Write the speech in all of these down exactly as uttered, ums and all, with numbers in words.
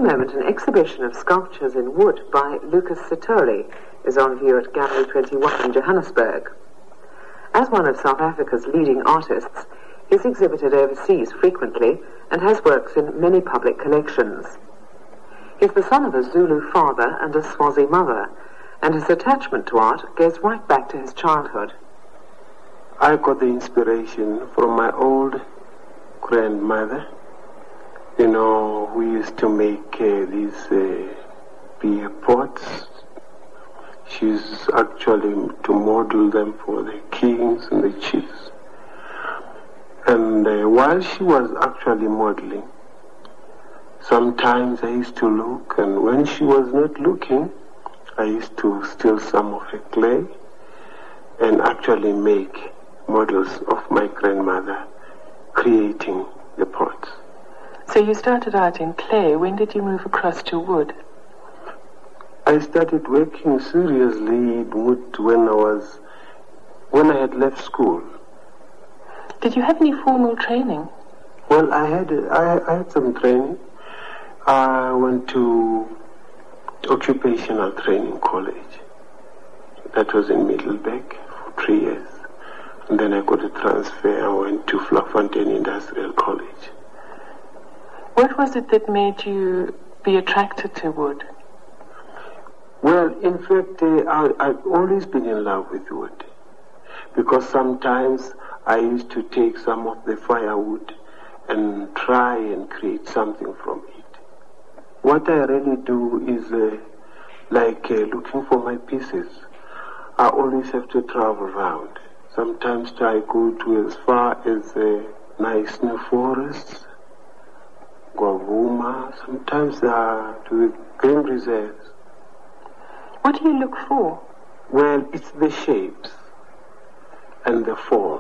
moment, an exhibition of sculptures in wood by Lucas Sithole is on view at Gallery twenty-one in Johannesburg. As one of South Africa's leading artists, he's exhibited overseas frequently and has works in many public collections. He's the son of a Zulu father and a Swazi mother, and his attachment to art goes right back to his childhood. I got the inspiration from my old grandmother. You know, we used to make uh, these uh, beer pots. She used actually to model them for the kings and the chiefs. And uh, while she was actually modeling, sometimes I used to look, and when she was not looking, I used to steal some of her clay and actually make models of my grandmother creating the pots. So you started out in clay. When did you move across to wood? I started working seriously in wood when I was, when I had left school. Did you have any formal training? Well, I had, I, I had some training. I went to occupational training college. That was in Middelburg for three years. And then I got a transfer. I went to Vlakfontein Industrial College. What was it that made you be attracted to wood? Well, in fact, uh, I, I've always been in love with wood. Because sometimes I used to take some of the firewood and try and create something from it. What I really do is uh, like uh, looking for my pieces. I always have to travel around. Sometimes I go to as far as uh, nice new forests, Guavuma, sometimes uh, to the game reserves. What do you look for? Well, it's the shapes and the form.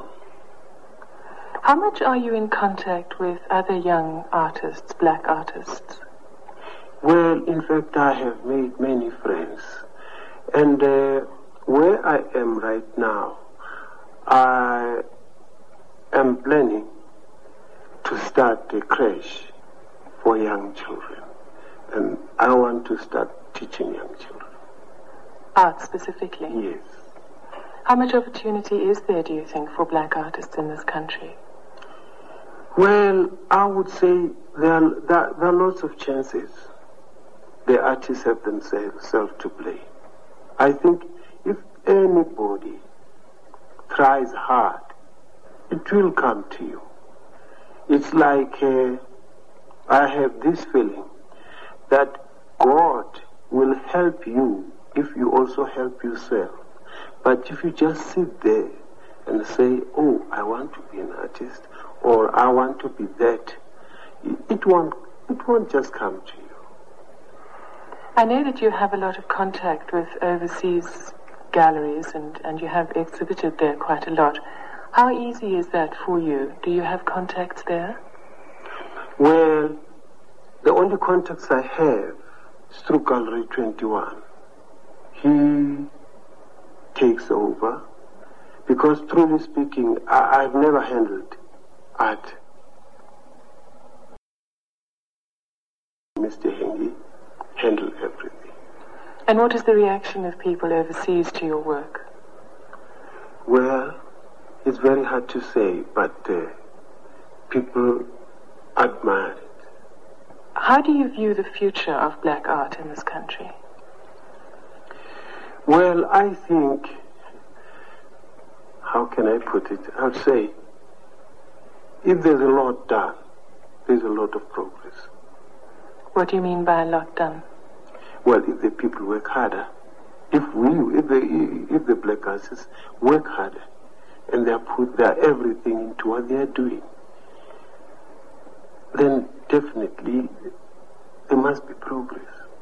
How much are you in contact with other young artists, black artists? Well, in fact, I have made many friends. And uh, where I am right now, I am planning to start a creche for young children. And I want to start teaching young children. Art specifically? Yes. How much opportunity is there, do you think, for black artists in this country? Well, I would say there are, there, there are lots of chances. The artists have themselves to play. I think if anybody tries hard, it will come to you. It's like uh, I have this feeling that God will help you if you also help yourself. But if you just sit there and say, oh, I want to be an artist, or I want to be that, it won't, it won't just come to you. I know that you have a lot of contact with overseas galleries and, and you have exhibited there quite a lot. How easy is that for you? Do you have contacts there? Well, the only contacts I have is through Gallery twenty-one. He takes over because, truly speaking, I, I've never handled art. Mister Hengi handled everything. And what is the reaction of people overseas to your work? Well, it's very hard to say, but uh, people admire it. How do you view the future of black art in this country? Well, I think, how can I put it? I'll say, if there's a lot done, there's a lot of progress. What do you mean by a lot done? Well, if the people work harder, if we, if the, if the black artists work harder, and they put their everything into what they are doing, then definitely there must be progress.